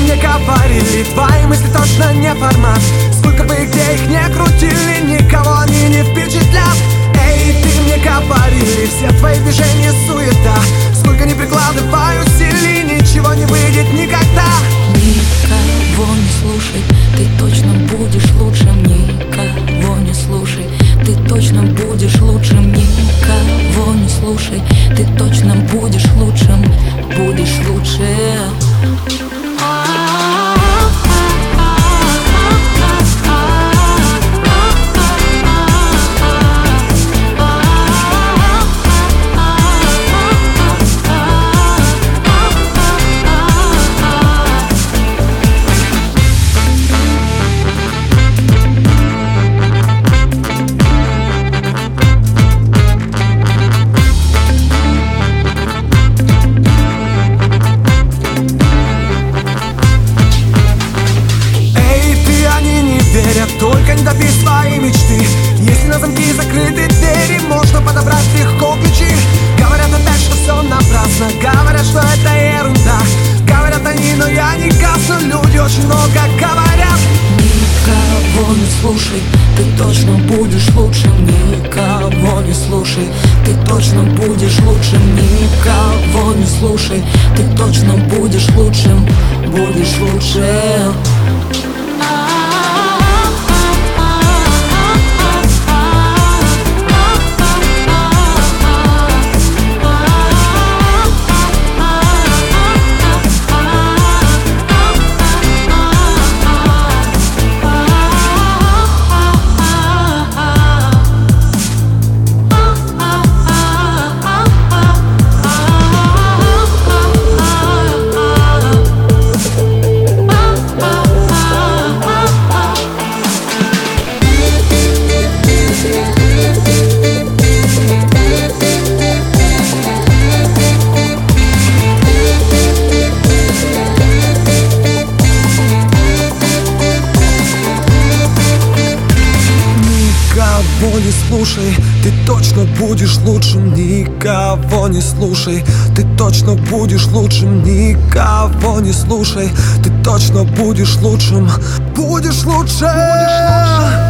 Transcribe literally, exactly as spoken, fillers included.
мне говорили, твои мысли точно не формат. Сколько бы где их не крутили, никого они не впечатлят. Эй, ты мне говорили, все твои движения суета. Сколько не прикладываю усилий, ничего не выйдет никогда. Никого не слушай, ты точно будешь лучшим. Никого не слушай, ты точно будешь лучшим. Никого не слушай, ты точно будешь лучшим. Будешь лучше. Только не добей свои мечты. Если на замки закрыты двери, можно подобрать легко ключи. Говорят опять, что все напрасно, говорят, что это ерунда. Говорят они, но я не гасну, люди очень много говорят. Никого не слушай, ты точно будешь лучшим. Никого не слушай, ты точно будешь лучшим. Никого не слушай, ты точно будешь лучшим. Будешь лучше. Никого не слушай, ты точно будешь лучшим. Никого не слушай, ты точно будешь лучшим. Никого не слушай, ты точно будешь лучшим. Будешь лучше.